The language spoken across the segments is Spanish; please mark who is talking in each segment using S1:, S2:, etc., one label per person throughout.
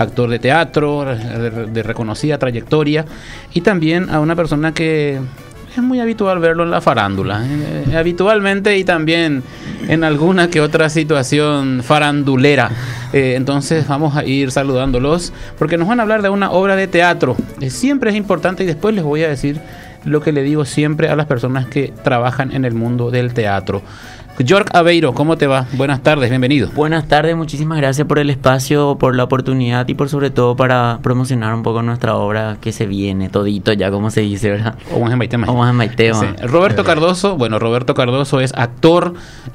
S1: actor de teatro de reconocida trayectoria, y también a una persona que es muy habitual verlo en la farándula, habitualmente, y también en alguna que otra situación farandulera. Entonces vamos a ir saludándolos porque nos van a hablar de una obra de teatro. Siempre es importante, y después les voy a decir lo que le digo siempre a las personas que trabajan en el mundo del teatro. York Aveiro, ¿cómo te va? Buenas tardes, bienvenido.
S2: Buenas tardes, muchísimas gracias por el espacio, por la oportunidad y por sobre todo para promocionar un poco nuestra obra que se viene, todito ya, como se dice, ¿verdad?
S1: Vamos en Maitema.
S2: Vamos en Maitema.
S1: Sí. Roberto Cardoso, bueno, Roberto Cardoso es actor,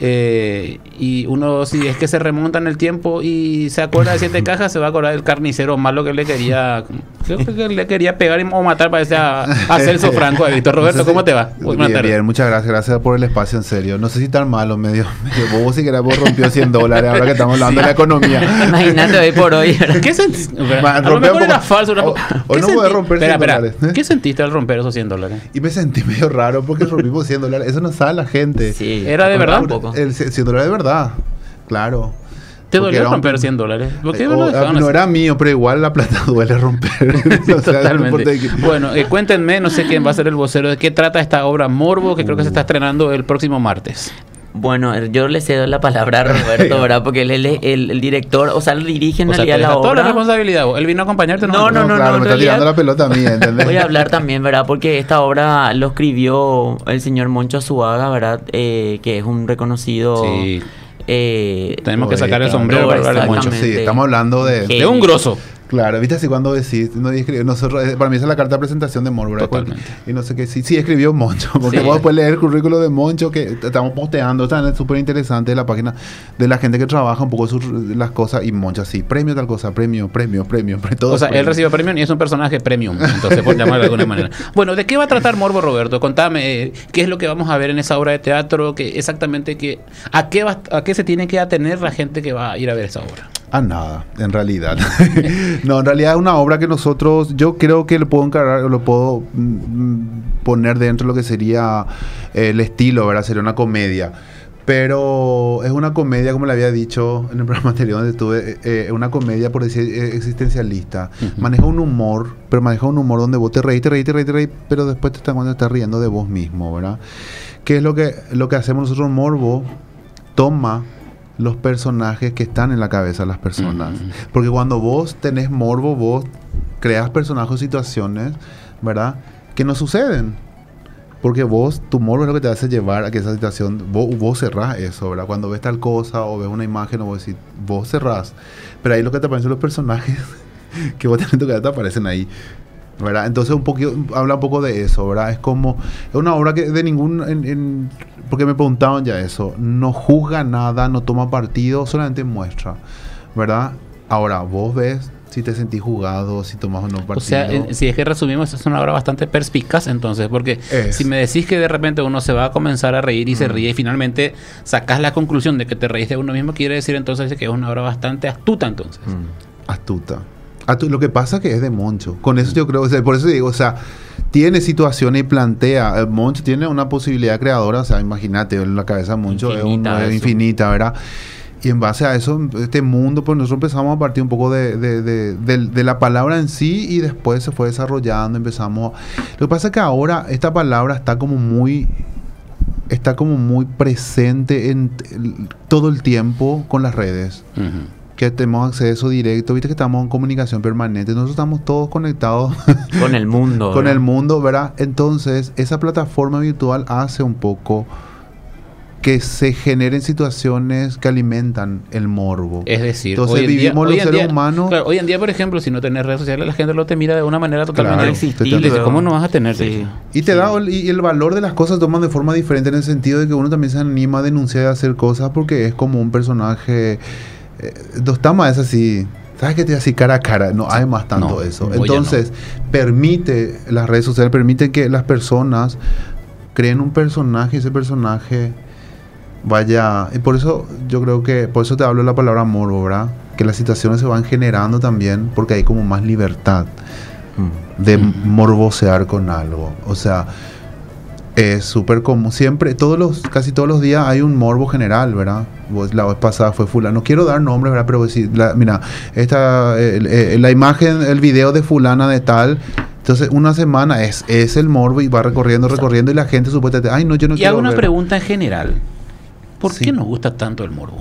S1: y uno, si es que se remonta en el tiempo y se acuerda de Siete Cajas, se va a acordar del carnicero malo que le quería, creo que le quería pegar o matar, parece a Celso Franco. Víctor. Roberto, ¿cómo te va?
S3: Buenas tardes. Bien, muchas gracias por el espacio, en serio. No sé si tan malo, medio bobo, si querés, vos rompió $100 ahora que estamos hablando de la economía.
S2: Imagínate hoy por hoy.
S1: ¿Qué sentiste? A lo mejor era falso.
S3: Hoy no puede romper $100.
S1: ¿Qué sentiste al romper esos $100?
S3: Y me sentí medio raro porque rompimos $100. Eso no sabe la gente.
S2: Sí,
S1: ¿era de verdad?
S3: El $100 de verdad, claro.
S1: ¿Te dolió romper $100? ¿Por qué
S3: no era mío, pero igual la plata duele romper.
S1: O sea, totalmente. Bueno, cuéntenme, no sé quién va a ser el vocero, de qué trata esta obra Morbo, que creo que se está estrenando el próximo martes.
S2: Bueno, yo le cedo la palabra a Roberto, ¿verdad? Porque él es el director, o sea, lo dirige en realidad la obra.
S1: Toda la responsabilidad. Él vino a acompañarte.
S2: No,
S3: claro, me está tirando la pelota a mí, ¿entendés?
S2: Voy a hablar también, ¿verdad? Porque esta obra lo escribió el señor Moncho Azuaga, ¿verdad? Que es un reconocido...
S1: Sí. Tenemos que sacar el sombrero para hablar de Moncho.
S3: Sí, estamos hablando de
S1: un grosso.
S3: Claro, viste así cuando decís, nosotros, para mí esa es la carta de presentación de Morbo.
S1: Totalmente.
S3: Y no sé qué, sí escribió Moncho, porque vos después leer el currículo de Moncho que estamos posteando, está súper interesante la página de la gente que trabaja un poco las cosas, y Moncho así, premio tal cosa, premio, todo.
S1: O sea, él recibió premio y es un personaje premium, entonces por llamarlo de alguna manera. Bueno, ¿de qué va a tratar Morbo, Roberto? Contame, ¿qué es lo que vamos a ver en esa obra de teatro? ¿A qué se tiene que atener la gente que va a ir a ver esa obra?
S3: A nada, en realidad. No, en realidad es una obra que yo creo que lo puedo encargar, lo puedo poner dentro de lo que sería el estilo, ¿verdad? Sería una comedia. Pero es una comedia, como le había dicho en el programa anterior donde estuve, una comedia, por decir, existencialista. Uh-huh. Maneja un humor donde vos te reís, pero después te estás riendo de vos mismo, ¿verdad? ¿Qué es lo que hacemos nosotros? Morbo toma los personajes que están en la cabeza de las personas. Uh-huh. Porque cuando vos tenés morbo, vos creas personajes o situaciones, ¿verdad?, que no suceden. Porque tu morbo es lo que te hace llevar a que esa situación, vos cerrás eso, ¿verdad? Cuando ves tal cosa o ves una imagen, vos cerrás. Pero ahí lo que te aparecen los personajes que vos tenés en tu cabeza te aparecen ahí, ¿verdad? Entonces habla un poco de eso, ¿verdad? Es una obra que porque me preguntaban ya eso, no juzga nada, no toma partido, solamente muestra, ¿verdad? Ahora, vos ves si te sentís jugado, si tomas o no partido.
S1: O sea, si es que resumimos, es una obra bastante perspicaz, entonces, porque si me decís que de repente uno se va a comenzar a reír y se ríe y finalmente sacás la conclusión de que te reís de uno mismo, quiere decir entonces que es una obra bastante astuta, entonces.
S3: Astuta. Lo que pasa es que es de Moncho. Con eso yo creo, o sea, por eso digo, o sea, tiene situaciones y plantea. Moncho tiene una posibilidad creadora, o sea, imagínate, en la cabeza de Moncho es infinita, ¿verdad? Y en base a eso, este mundo, pues nosotros empezamos a partir un poco de la palabra en sí y después se fue desarrollando, Lo que pasa es que ahora esta palabra está como muy presente en todo el tiempo con las redes. Uh-huh. Que tenemos acceso directo, viste que estamos en comunicación permanente, nosotros estamos todos conectados
S2: con el mundo,
S3: con el mundo, ¿verdad? Entonces, esa plataforma virtual hace un poco que se generen situaciones que alimentan el morbo.
S1: Es decir,
S3: entonces vivimos los seres humanos.
S1: Claro, hoy en día, por ejemplo, si no tenés redes sociales, la gente te mira de una manera totalmente
S2: existible.
S1: ¿Cómo no vas a tener?
S2: Sí.
S3: Y y el valor de las cosas toman de forma diferente, en el sentido de que uno también se anima a denunciar y a hacer cosas porque es como un personaje. Dostama es así, ¿sabes qué? Te así cara a cara, no hay más tanto eso. Entonces, las redes sociales permiten que las personas creen un personaje y ese personaje vaya. Y por eso yo creo que, por eso te hablo de la palabra morbo, ¿verdad? Que las situaciones se van generando también porque hay como más libertad de morbosear con algo. O sea, es súper común. Siempre, casi todos los días hay un morbo general, ¿verdad? La vez pasada fue fulano. No quiero dar nombres, ¿verdad? Pero decir, mira, la imagen, el video de fulana de tal. Entonces, una semana es el morbo y va recorriendo y la gente supuestamente, ay, no, yo no
S1: y
S3: quiero
S1: hago una
S3: ver.
S1: pregunta en general. ¿Por
S3: Sí.
S1: qué nos gusta tanto el morbo?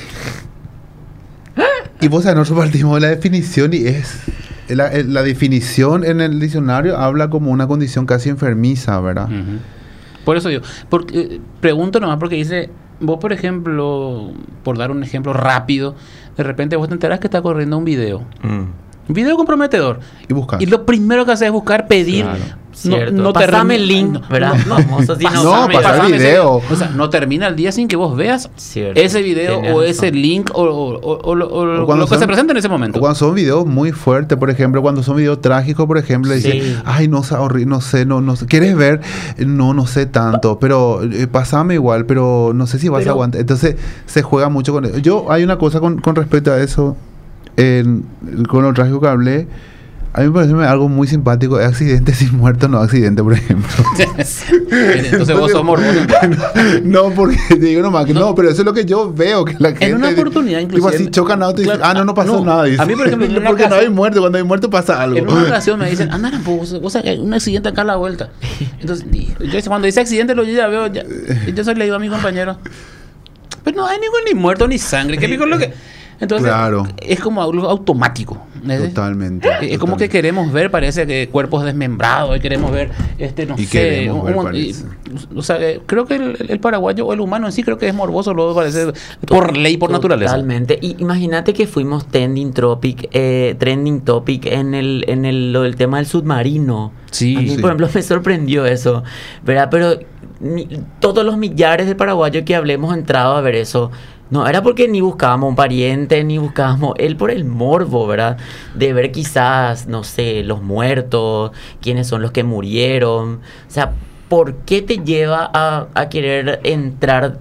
S3: Y vos sabés, nosotros partimos de la definición y la definición en el diccionario habla como una condición casi enfermiza, ¿verdad?
S1: Ujú. Por eso digo, pregunto nomás porque dice, vos por ejemplo, por dar un ejemplo rápido, de repente vos te enterás que está corriendo un video. Un video comprometedor.
S3: Y buscas.
S1: Y lo primero que haces es buscar, pedir.
S3: Claro.
S2: Cierto. Pasame el link, ¿verdad? Famoso, si
S3: No, pasar el video.
S1: O sea, no termina el día sin que vos veas
S2: Cierto.
S1: ese video
S2: Tenés
S1: o
S2: razón.
S1: ese link o lo
S3: cuando
S1: que se
S3: son-
S1: presenta en ese momento.
S3: Cuando son videos muy fuertes, por ejemplo, cuando son videos trágicos, por ejemplo,
S2: Sí.
S3: dicen, ay, no sé, no sé, ¿quieres ver? No sé tanto, pero pasame igual, pero no sé si vas a aguantar. Entonces, se juega mucho con eso. Hay una cosa con respecto a eso, con lo trágico que hablé, a mí me parece algo muy simpático, es accidente sin muerto, no accidente, por ejemplo.
S1: Entonces vos sos morboso.
S3: No, porque te digo nomás que no, pero eso es lo que yo veo, que la gente...
S1: En una oportunidad,
S3: Tipo
S1: inclusive...
S3: así, chocan auto y dicen,
S1: Claro,
S3: no pasó
S1: no.
S3: nada. Dice.
S1: A mí, por ejemplo, en una
S3: porque no
S1: ocasión-
S3: hay muerte, cuando hay muerte pasa algo.
S1: En una ocasión me dicen, anda, vos sabés que hay un accidente acá a la vuelta. Entonces, cuando dice accidente, yo ya veo, yo soy leído a mi compañero. Pero no hay ni muerto ni sangre. ¿Qué pico es lo que...? Entonces,
S3: Claro.
S1: es como algo automático.
S3: Totalmente.
S1: Es como que queremos ver, parece que cuerpos desmembrados, y queremos ver, no
S3: Y
S1: sé,
S3: queremos ver, parece.
S1: o sea, creo que el paraguayo o el humano en sí creo que es morboso, luego parece por ley, por naturaleza.
S2: Totalmente. Y imagínate que fuimos trending topic en lo del tema del submarino.
S1: Sí,
S2: A mí,
S3: sí.
S2: por ejemplo, me sorprendió eso, ¿verdad? Pero todos los millares de paraguayos que hablemos entrado a ver eso. No, era porque ni buscábamos un pariente, ni buscábamos él por el morbo, ¿verdad? De ver quizás, no sé, los muertos, quiénes son los que murieron. O sea, ¿por qué te lleva a querer entrar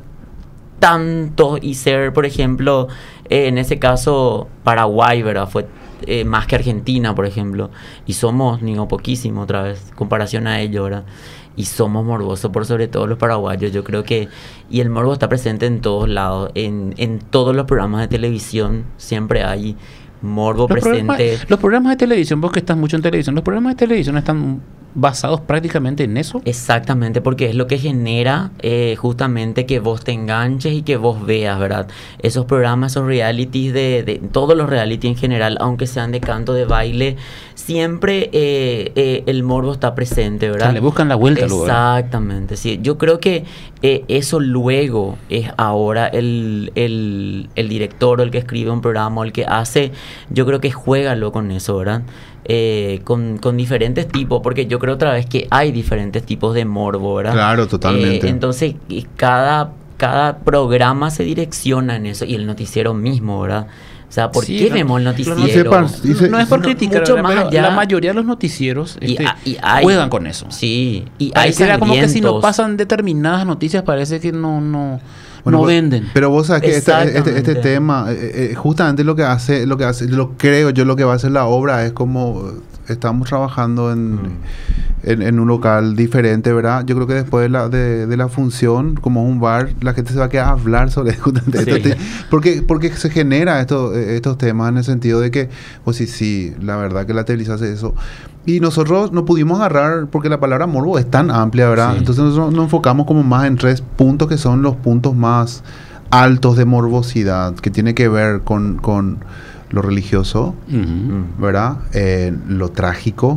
S2: tanto y ser, por ejemplo, en ese caso, Paraguay, ¿verdad? Fue más que Argentina, por ejemplo. Y somos, digo, poquísimo otra vez, comparación a ello, ¿verdad? Y somos morbosos por sobre todo los paraguayos, yo creo que... Y el morbo está presente en todos lados, en todos los programas de televisión, siempre hay morbo presente.
S1: Los programas de televisión, vos que estás mucho en televisión, los programas de televisión están basados prácticamente en eso.
S2: Exactamente, porque es lo que genera justamente que vos te enganches y que vos veas, ¿verdad? Esos programas, esos realities de todos los reality en general, aunque sean de canto, de baile, siempre el morbo está presente,
S1: O
S2: ¿verdad?
S1: sea, le buscan la vuelta luego.
S2: Exactamente, sí. Yo creo que eso luego es ahora el director o el que escribe un programa o el que hace, yo creo que juégalo con eso, ¿verdad? Con diferentes tipos, porque yo creo otra vez que hay diferentes tipos de morbo, ¿verdad?
S3: Claro, totalmente.
S2: Entonces, cada programa se direcciona en eso, y el noticiero mismo, ¿verdad? O sea, ¿por
S1: Sí,
S2: qué
S1: no,
S2: vemos el
S1: no
S2: noticiero?
S1: No es por criticar,
S2: mucho
S1: ¿verdad?
S2: más
S1: Pero
S2: allá.
S1: la mayoría de los noticieros
S2: Y hay-
S1: juegan con eso.
S2: Sí, y hay
S1: Pareciera como que si no
S2: sangrientos.
S1: pasan determinadas noticias parece que no
S3: Bueno,
S1: no
S3: vos-
S1: venden.
S3: Pero vos sabés que este
S2: Exactamente.
S3: tema, justamente lo que hace, lo creo yo, lo que va a hacer la obra es como estamos trabajando en un local diferente, ¿verdad? Yo creo que después de la función, como un bar, la gente se va a quedar a hablar sobre justamente
S2: Sí.
S3: esto. Porque se genera estos temas en el sentido de que, pues sí, la verdad que la televisión hace eso. Y nosotros no pudimos agarrar, porque la palabra morbo es tan amplia, ¿verdad?
S2: Sí.
S3: Entonces nosotros nos enfocamos como más en 3 puntos que son los puntos más altos de morbosidad, que tiene que ver con lo religioso,
S1: Ujú.
S3: ¿verdad? Lo trágico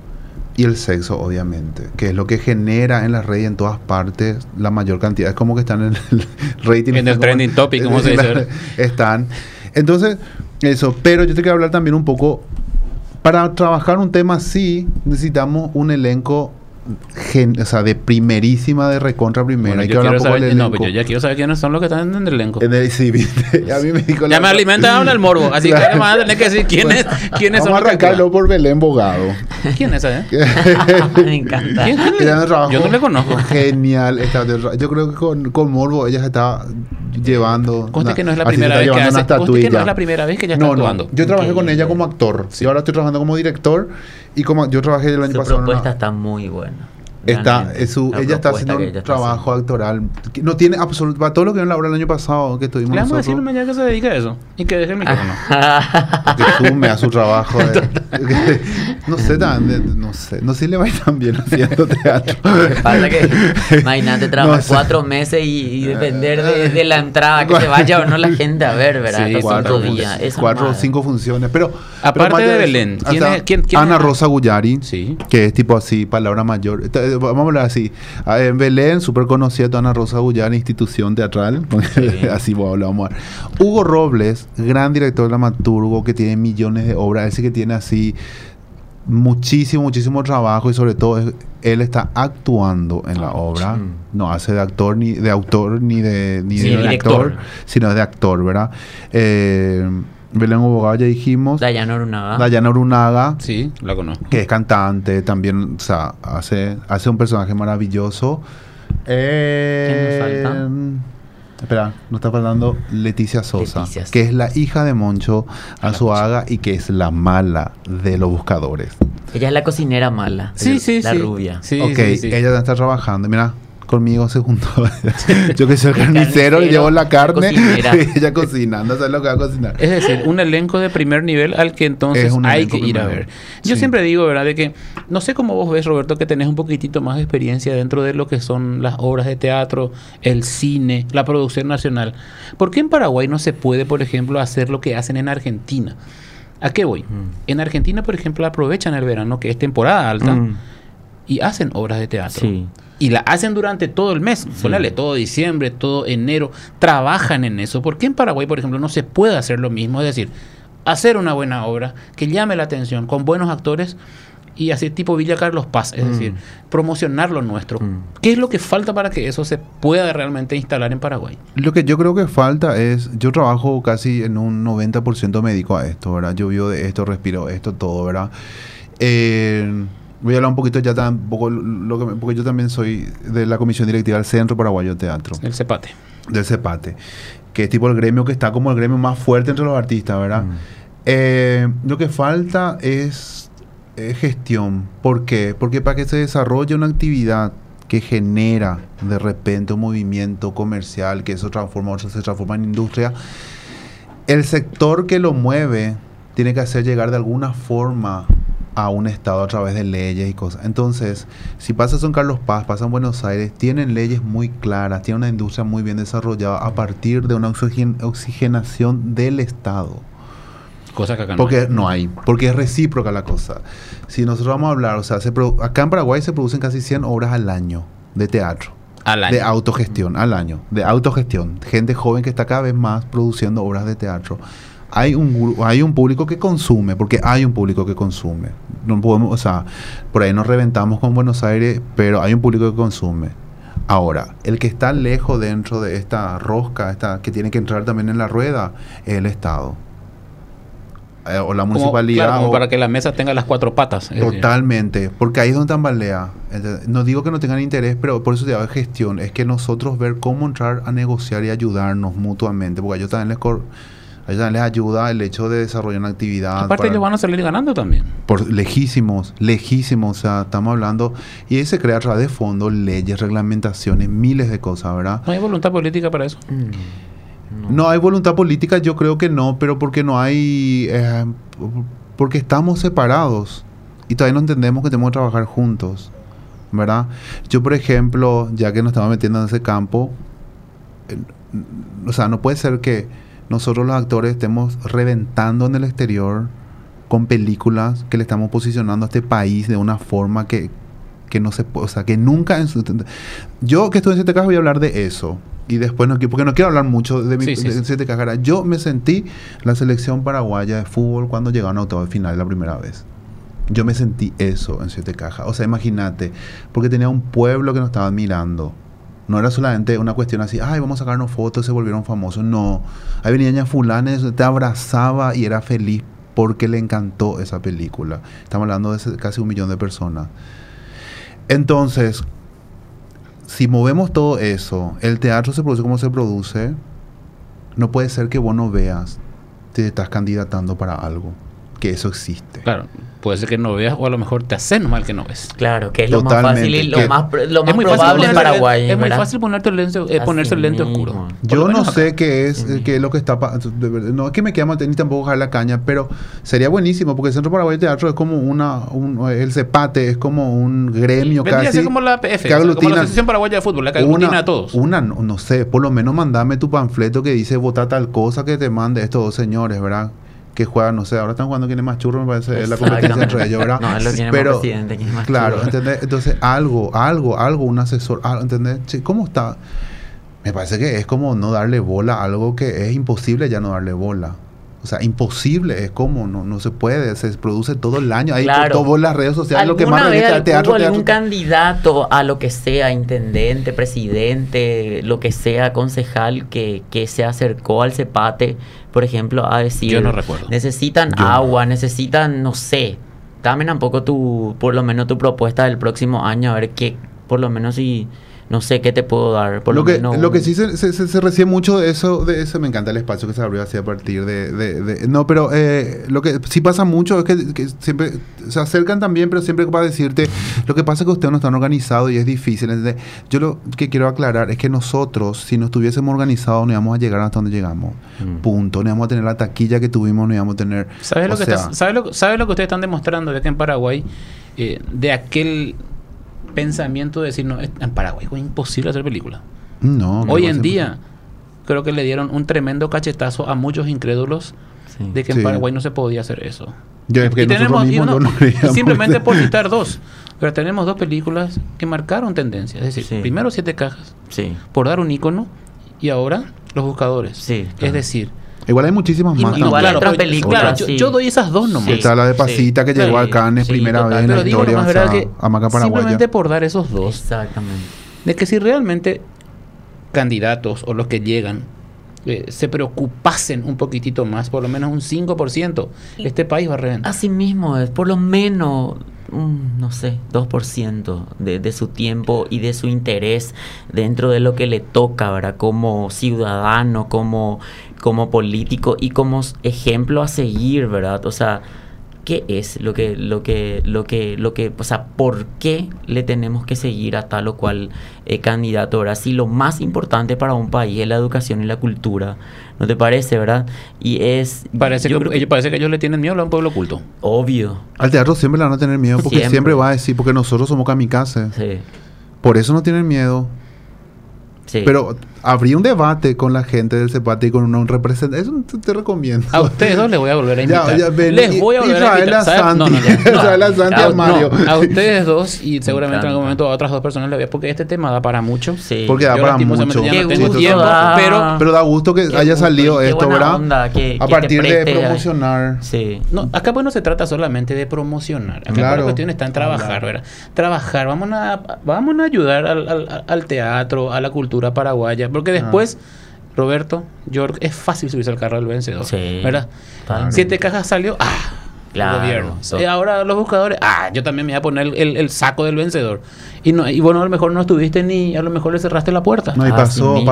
S3: y el sexo, obviamente, que es lo que genera en las redes en todas partes la mayor cantidad. Es como que están en el rating.
S1: En el trending topic, como se dice ahora.
S3: Están. Entonces, eso. Pero yo te quiero hablar también un poco. Para trabajar un tema así, necesitamos un elenco o sea, de primerísima, de recontra primera.
S1: Bueno,
S3: Hay que
S1: yo
S3: hablar
S1: quiero
S3: un poco del
S1: saber, no,
S3: elenco.
S1: pero yo ya quiero saber quiénes son los que están en el elenco.
S3: Sí, ¿viste? A mí me dijo
S1: Ya me alimentan el morbo, así que
S3: Claro.
S1: me van a tener que decir quiénes
S3: Vamos
S1: son
S3: a
S1: los que
S3: arrancarlo
S1: actúan.
S3: por Belén Bogado.
S1: ¿Quién es esa,
S2: Me encanta.
S1: ¿Quién?
S3: Era un trabajo
S1: Yo no le conozco.
S3: Genial. Yo creo que con Morbo ella se está llevando.
S1: Conste que no es la
S3: así se
S1: primera
S3: está
S1: vez que
S3: llevando
S1: hace.
S3: una
S1: Conste que no
S3: estatuilla.
S1: es la primera vez que ella está
S3: No,
S1: actuando.
S3: yo trabajé con
S2: Increíble.
S3: ella como actor. Y ahora estoy trabajando como director. Y como yo trabajé el año
S2: Su
S3: pasado.
S2: propuesta está muy buena. realmente.
S3: Ella está haciendo
S2: que
S3: un
S2: ella está
S3: trabajo actoral. Que no tiene absoluto. Para todo lo que vio en la obra el año pasado que tuvimos
S1: Le vamos a
S3: nosotros.
S1: decirle mañana que se dedica a eso y que deje el micrófono.
S3: Que sume a su trabajo. No sé, no sé si le va a ir tan bien haciendo teatro.
S2: Lo que pasa es que, imagínate, trabajar
S3: No sé.
S2: 4 meses y depender de la entrada, que se vaya o no la gente a ver, ¿verdad?
S1: Sí,
S2: Hasta
S3: cuatro
S2: 5 días. Eso
S3: 4 o
S2: nomás.
S3: 5 funciones. Pero
S1: Aparte
S3: más
S1: de
S3: allá
S1: Belén,
S3: eso,
S1: ¿quién
S3: hasta
S1: es- quién
S3: Ana
S1: es?
S3: Rosa Guyari,
S1: Sí.
S3: que es tipo así, palabra mayor. Vamos a hablar así. En Belén, súper conocida Ana Rosa Guyari, institución teatral.
S2: Sí.
S3: Así vamos a ver. Hugo Robles, gran director dramaturgo que tiene millones de obras. Ese que tiene así muchísimo trabajo y sobre todo él está actuando en la obra.
S2: Mm.
S3: No hace de actor ni de autor ni de
S2: Sí,
S3: director,
S2: director.
S3: sino de actor, ¿verdad? Belén Obogado ya dijimos.
S2: Dayana Orunaga.
S3: Dayana Orunaga,
S1: Sí, la conozco.
S3: que es cantante, también, o sea, hace un personaje maravilloso.
S2: ¿Quién nos falta?
S3: Espera, nos está faltando Leticia Sosa,
S2: Leticia Sosa.
S3: que es la hija de Moncho Azuaga y que es la mala de Los Buscadores.
S2: Ella es la cocinera mala. La rubia.
S1: Sí,
S3: Ok,
S1: sí, sí.
S3: ella está trabajando. Mira, conmigo se juntó. Yo que soy el carnicero, le llevo la carne
S2: cocinera.
S3: y ella cocina. No sé lo que va a cocinar.
S1: Es decir, un elenco de primer nivel al que entonces
S3: Es un
S1: hay
S3: elenco
S1: que ir a
S3: primero.
S1: ver. Yo
S3: Sí.
S1: siempre digo, ¿verdad? De que no sé cómo vos ves, Roberto, que tenés un poquitito más de experiencia dentro de lo que son las obras de teatro, el cine, la producción nacional. ¿Por qué en Paraguay no se puede, por ejemplo, hacer lo que hacen en Argentina? ¿A qué voy? En Argentina, por ejemplo, aprovechan el verano, que es temporada alta,
S2: Mm.
S1: y hacen obras de teatro.
S2: Sí.
S1: Y la hacen durante todo el mes. Ponele todo diciembre, todo enero. Trabajan en eso. ¿Por qué en Paraguay, por ejemplo, no se puede hacer lo mismo? Es decir, hacer una buena obra que llame la atención con buenos actores y así tipo Villa Carlos Paz. Es decir, promocionar lo nuestro. ¿Qué es lo que falta para que eso se pueda realmente instalar en Paraguay?
S3: Lo que yo creo que falta es, yo trabajo casi en un 90% médico a esto, ¿verdad? Yo vivo de esto, respiro esto, todo, ¿verdad? Voy a hablar un poquito ya tampoco porque yo también soy de la comisión directiva del Centro Paraguayo de Teatro,
S1: El CEPATE.
S3: del CEPATE, que es tipo el gremio que está como el gremio más fuerte entre los artistas, ¿verdad? Lo que falta es gestión. ¿Por qué? Porque para que se desarrolle una actividad que genera de repente un movimiento comercial, que eso se transforma en industria, el sector que lo mueve tiene que hacer llegar de alguna forma a un estado a través de leyes y cosas. Entonces, si pasa eso en Carlos Paz, pasa en Buenos Aires, tienen leyes muy claras, tienen una industria muy bien desarrollada a partir de una oxigenación del Estado.
S1: Cosa que acá no
S3: Porque
S1: hay.
S3: no hay, porque es recíproca la cosa. Si nosotros vamos a hablar, o sea, acá en Paraguay se producen casi 100 obras al año de teatro.
S1: Al año.
S3: De autogestión, al año. De autogestión. Gente joven que está cada vez más produciendo obras de teatro. Hay un público que consume, porque hay un público que consume. No podemos, o sea, por ahí nos reventamos con Buenos Aires, pero hay un público que consume. Ahora, el que está lejos dentro de esta rosca, que tiene que entrar también en la rueda, es el Estado. O la municipalidad.
S1: Claro, como
S3: o-
S1: para que la mesa tenga las cuatro patas. Es decir,
S3: Totalmente, porque ahí es donde tambalea. No digo que no tengan interés, pero por eso te hablo de gestión. Es que nosotros ver cómo entrar a negociar y ayudarnos mutuamente, porque a ellos también les ayuda el hecho de desarrollar una actividad.
S1: aparte ellos van a salir ganando también.
S3: Por lejísimos, o sea, estamos hablando, y ahí se crea a través de fondos, leyes, reglamentaciones, miles de cosas, ¿verdad?
S1: ¿No hay voluntad política para eso?
S3: No hay voluntad política, yo creo que no, pero porque no hay, porque estamos separados y todavía no entendemos que tenemos que trabajar juntos, ¿verdad? Yo, por ejemplo, ya que nos estamos metiendo en ese campo, o sea, no puede ser que nosotros los actores estemos reventando en el exterior con películas que le estamos posicionando a este país de una forma que no se puede, o sea, que nunca yo que estoy en Siete Cajas voy a hablar de eso y después porque no quiero hablar mucho de mi
S1: Sí, sí,
S3: de
S1: sí.
S3: Siete Cajas. Yo me sentí la selección paraguaya de fútbol cuando llegaron a octavos de final la primera vez. Yo me sentí eso en Siete Cajas. O sea, imagínate, porque tenía un pueblo que nos estaba admirando. No era solamente una cuestión así, ay, vamos a sacarnos fotos, se volvieron famosos. No, ahí venía Ña Fulanes, te abrazaba y era feliz porque le encantó esa película. Estamos hablando de casi 1 millón de personas. Entonces, si movemos todo eso, el teatro se produce como se produce, no puede ser que vos no veas si te estás candidatando para algo. que eso existe.
S1: Claro, puede ser que no veas o a lo mejor te haces mal que no ves.
S2: Claro, que es lo más
S3: Totalmente,
S2: fácil y
S3: que-
S2: lo más
S1: Es muy fácil
S2: probable en
S1: ponerse-
S2: Paraguay.
S1: Es muy
S2: ¿verdad?
S1: fácil ponerse el lente
S2: Así
S1: oscuro.
S2: mismo.
S1: Por
S3: Yo
S1: lo
S3: no
S1: menos
S3: sé
S1: acá.
S3: qué es, qué es lo que está de verdad, no es que me quede mal ni tampoco jalar la caña, pero sería buenísimo porque el Centro Paraguay de Teatro es como el CEPATE es como un gremio
S1: Vendría a
S3: casi
S1: ser como la APF,
S3: que
S1: como la
S3: aglutina
S1: Asociación Paraguaya de Fútbol, la que aglutina a todos.
S3: no sé, por lo menos mandame tu panfleto que dice vota tal cosa que te mande estos dos señores, ¿verdad? Que juegan, no sé, ahora están jugando quién es más churro, me parece, es la competencia entre ellos, ¿verdad?
S2: No, él lo tiene
S3: Pero,
S2: más presidente, ¿quién es más
S3: claro,
S2: churro?
S3: ¿entendés? Entonces, algo, un asesor, ¿entendés? Sí, ¿cómo está? Me parece que es como no darle bola a algo que es imposible ya no darle bola. O sea, imposible, es como, no se puede, se produce todo el año. Ahí
S2: Claro.
S3: por todas las redes sociales, lo que más
S2: ¿Alguna vez
S3: revienta teatro,
S2: hubo
S3: teatro.
S2: algún candidato a lo que sea, intendente, presidente, lo que sea, concejal, que se acercó al CEPATE, por ejemplo, a decir...
S1: Yo no recuerdo.
S2: Necesitan
S3: Yo no.
S2: agua, necesitan, no sé, dame tampoco por lo menos tu propuesta del próximo año, a ver qué, por lo menos si... No sé qué te puedo dar. Por
S3: Lo
S2: menos
S3: que sí se recibe mucho de eso, me encanta el espacio que se abrió así a partir de no, pero lo que sí pasa mucho es que siempre se acercan también, pero siempre para decirte, lo que pasa es que ustedes no están organizados y es difícil, ¿entendés? Yo lo que quiero aclarar es que nosotros, si no estuviésemos organizados, no íbamos a llegar hasta donde llegamos. Punto. No íbamos a tener la taquilla que tuvimos, no íbamos a tener...
S1: ¿Sabes lo,
S3: o
S1: que
S3: sea,
S1: ¿sabes lo que ustedes están demostrando de que en Paraguay, de aquel pensamiento de decir, no, en Paraguay es imposible hacer película?
S3: no,
S1: Hoy
S3: no
S1: en
S3: pasa
S1: día, creo que le dieron un tremendo cachetazo a muchos incrédulos
S2: Sí.
S1: de que
S3: Sí.
S1: en Paraguay no se podía hacer eso.
S3: Yo, es que nosotros mismos
S1: y
S3: no creíamos.
S1: simplemente por citar dos, pero tenemos dos películas que marcaron tendencia. Es decir,
S2: Sí.
S1: primero Siete Cajas,
S2: Sí.
S1: por dar un ícono, y ahora Los Buscadores.
S2: Sí,
S1: Es
S2: claro.
S1: decir,
S3: Igual hay muchísimas más.
S2: Igual
S3: también.
S2: hay otras
S1: pero-
S2: películas,
S1: claro,
S2: sí.
S1: yo doy esas dos nomás.
S2: Sí.
S3: Está la de Pasita que llegó
S1: Sí,
S3: a Cannes
S2: sí,
S3: primera
S2: total.
S3: vez en la
S1: Pero digo
S3: historia,
S1: nomás,
S3: o sea,
S1: ¿verdad? Que
S3: a Maca Paraguaya.
S1: simplemente por dar esos dos,
S2: Exactamente.
S1: de que si realmente candidatos o los que llegan se preocupasen un poquitito más, por lo menos un 5%, este país va a reventar.
S2: Así mismo es, por lo menos, no sé, 2% de su tiempo y de su interés dentro de lo que le toca, ¿verdad? Como ciudadano, como político y como ejemplo a seguir, ¿verdad? O sea, ¿qué es lo que, o sea, por qué le tenemos que seguir a tal o cual candidato, ¿verdad? Si lo más importante para un país es la educación y la cultura, ¿no te parece, verdad? Y es...
S1: Parece
S2: yo
S1: que
S2: creo
S1: ellos le tienen miedo a un pueblo oculto.
S2: obvio.
S3: Al teatro siempre le van a tener miedo porque
S2: Siempre.
S3: siempre va a decir, porque nosotros somos kamikaze.
S2: Sí,
S3: Por eso no tienen miedo.
S2: sí.
S3: Pero habría un debate con la gente del CEPATE y con un representante. Eso te recomiendo.
S1: A ustedes dos les voy a volver a invitar.
S3: ven,
S1: Les voy a volver a
S3: Israel
S1: invitar.
S3: a
S1: ¿sabes?
S3: Santi.
S1: No.
S3: Israel a Santi a Mario.
S1: A ustedes dos y seguramente en algún
S2: encanta.
S1: momento a otras dos personas les voy a... Porque este tema da para mucho.
S2: Sí.
S3: Porque da
S1: Yo
S3: para
S1: lastimosamente
S3: mucho.
S1: ya no
S2: Qué
S1: tengo
S2: gusto
S1: tiempo,
S2: da.
S3: Pero da gusto que
S2: Qué
S3: haya
S2: gusto
S3: salido
S2: y qué
S3: esto,
S2: buena
S3: ¿verdad?
S2: onda que
S3: A
S2: te
S3: partir de
S2: prestes,
S3: promocionar.
S2: Sí.
S1: No, acá pues no se trata solamente de promocionar. Acá
S3: Claro.
S1: la cuestión está en trabajar, ¿verdad? Trabajar, vamos a ayudar al teatro, a la cultura paraguaya, porque después, Roberto, George, es fácil subirse al carro del vencedor,
S2: Sí.
S1: ¿verdad?
S2: Totalmente.
S1: Siete Cajas salió,
S2: Claro.
S1: el gobierno.
S2: So-
S1: Ahora los buscadores, yo también me voy a poner el saco del vencedor. Y bueno, a lo mejor no estuviste ni, a lo mejor le cerraste la puerta.
S3: No, y
S2: Así mismo,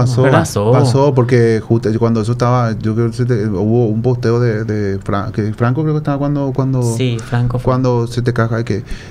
S3: pasó porque justo cuando eso estaba, yo creo que hubo un posteo de que Franco creo que estaba cuando
S2: Sí, Franco. fue.
S3: cuando se te caja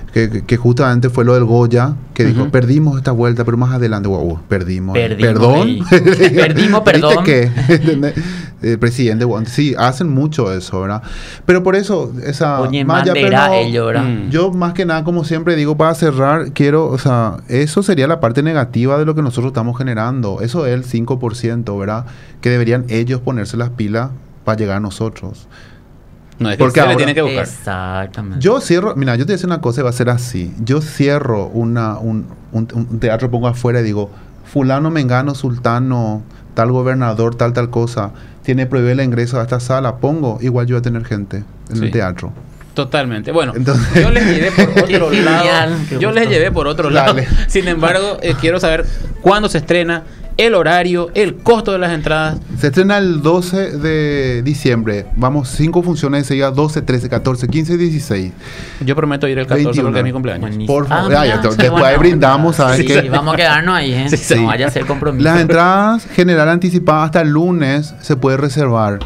S3: que justamente fue lo del Goya que dijo
S1: Ujú.
S3: perdimos esta vuelta pero más adelante perdimos
S2: Perdimos,
S3: perdón
S2: Perdimos, perdón.
S3: ¿Viste qué? ¿Entendés? El presidente sí hacen mucho eso, ¿verdad? Pero por eso esa
S2: Oye,
S3: más allá,
S2: Mandera,
S3: pero
S2: ellos, ¿verdad?
S3: yo más que nada, como siempre digo, para cerrar, quiero, o sea, eso sería la parte negativa de lo que nosotros estamos generando. Eso es el 5%, ¿verdad? Que deberían ellos ponerse las pilas para llegar a nosotros.
S1: No, es que
S3: Porque
S1: se le
S3: ahora-
S1: tiene que buscar.
S2: Exactamente.
S3: Yo cierro, mira, yo te voy a decir una cosa y va a ser así. Yo cierro un teatro, pongo afuera y digo, fulano, mengano, sultano, tal gobernador, tal cosa, tiene prohibido el ingreso a esta sala, pongo, igual yo voy a tener gente en
S1: Sí.
S3: el teatro.
S1: Totalmente. Bueno,
S3: Entonces-
S1: yo les llevé por otro
S2: Qué
S1: lado.
S2: genial, qué
S1: Yo les
S2: gusto.
S1: llevé por otro lado.
S3: Dale.
S1: Sin embargo, quiero saber cuándo se estrena, el horario, el costo de las entradas.
S3: Se estrena el 12 de diciembre. Vamos, 5 funciones enseguida, 12, 13, 14, 15 y 16.
S1: Yo prometo ir el 14 porque
S3: 21.
S1: es mi cumpleaños.
S2: Buenísimo.
S3: Por favor,
S2: mira,
S3: ya,
S2: qué
S3: después
S2: buena
S3: ahí
S2: onda.
S3: brindamos, ¿sabes
S2: Sí,
S3: qué?
S2: sí, vamos a quedarnos ahí, ¿eh?
S1: Sí, sí.
S2: No vaya a ser compromiso.
S3: Las entradas general anticipadas hasta el lunes se puede reservar.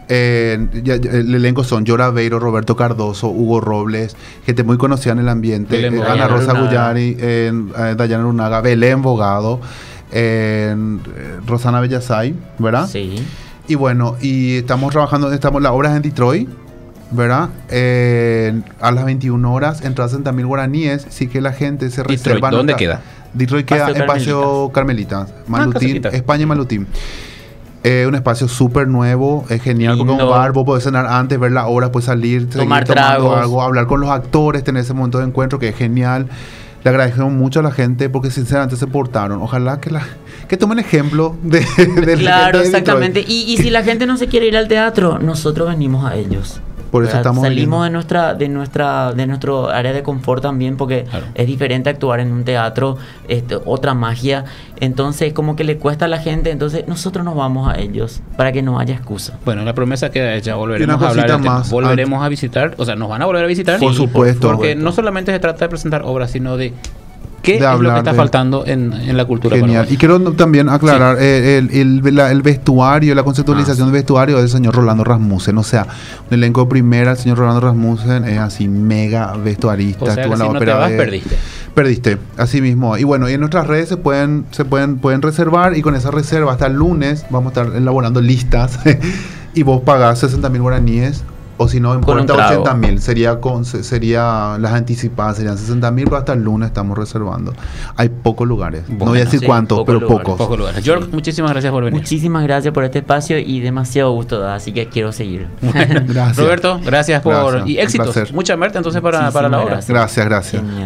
S3: El elenco son Yora Beiro, Roberto Cardoso, Hugo Robles, gente muy conocida en el ambiente,
S1: Belén Bogado.
S3: Ana Rosa
S2: Lunaga.
S3: Guyari, Dayana Lunaga, Belén Bogado, Rosana Bellasay, ¿verdad?
S2: Sí.
S3: Y bueno, y estamos trabajando, la obra es en Detroit, ¿verdad? A las 21 horas, entradas 60.000 guaraníes, sí que la gente se
S1: Detroit,
S3: reserva.
S1: ¿dónde
S3: nota-
S1: queda?
S3: Detroit queda
S2: Paseo
S3: en Paseo Carmelita, Malutín,
S1: cerquita.
S3: España y Malutín. Un espacio súper nuevo, es genial porque es
S2: Lindo.
S3: un bar, vos podés cenar antes, ver la obra, puedes salir,
S2: Tomar
S3: seguir tomando
S2: tragos.
S3: algo, hablar con los actores, tener ese momento de encuentro que es genial. Le agradecemos mucho a la gente porque sinceramente se portaron. Ojalá que tomen ejemplo de la gente
S2: Claro,
S3: de Detroit.
S2: exactamente. Y si la gente no se quiere ir al teatro, nosotros venimos a ellos.
S3: Por eso
S2: ¿verdad?
S3: estamos
S2: Salimos
S3: viniendo.
S2: de nuestro área de confort también, porque
S1: Claro.
S2: es diferente actuar en un teatro, otra magia. Entonces, como que le cuesta a la gente, entonces nosotros nos vamos a ellos para que no haya excusa.
S1: Bueno, la promesa queda hecha,
S3: Y
S1: volveremos
S3: una
S1: a hablar
S3: cosita
S1: del tema.
S3: más,
S1: Volveremos a visitar, o sea, nos van a volver a visitar.
S3: Por supuesto.
S1: Porque no solamente se trata de presentar obras, sino de qué
S3: De
S1: es lo que
S3: hablar
S1: está
S3: de-
S1: faltando en la cultura
S3: Genial.
S1: paraguaya.
S3: Y quiero también aclarar, el vestuario, la conceptualización del vestuario es del señor Rolando Rasmussen. O sea, un elenco de primera, el señor Rolando Rasmussen es así mega vestuarista.
S1: O sea,
S3: Estuvo
S1: que
S3: en la
S1: si no te
S3: ópera
S1: vas,
S3: de-
S1: perdiste.
S3: Perdiste, así mismo. Y bueno, y en nuestras redes pueden reservar y con esa reserva hasta el lunes vamos a estar elaborando listas y vos pagás 60.000 guaraníes. O si no, en
S2: Con un
S3: cuenta
S2: trago.
S3: 80.000. Sería las anticipadas, serían 60.000, pero hasta el lunes estamos reservando. Hay pocos lugares. No voy a
S1: Bueno,
S3: decir
S2: sí,
S3: cuántos,
S2: pocos
S3: pero
S2: lugares,
S3: pocos.
S1: Pocos lugares. George, muchísimas gracias por venir.
S2: Muchísimas gracias por este espacio y demasiado gusto, así que quiero seguir.
S3: Gracias.
S1: Roberto, gracias por...
S3: Gracias,
S1: Y
S3: un
S1: éxitos.
S3: placer.
S1: Mucha merta entonces para la
S2: Muchísimas
S1: obra.
S2: gracias.
S3: Gracias, gracias.
S2: Genial.